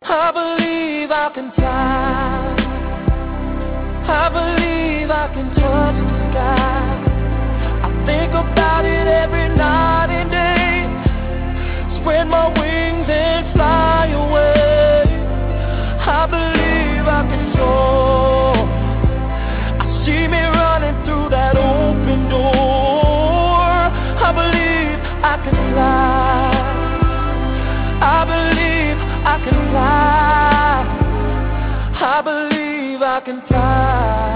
I believe I can fly. I believe I can touch the sky. I think about it every night and day. Spread my wings and fly away. I believe I can soar. I see me running through that open door. I believe I can fly. I believe I can fly. I believe I can fly.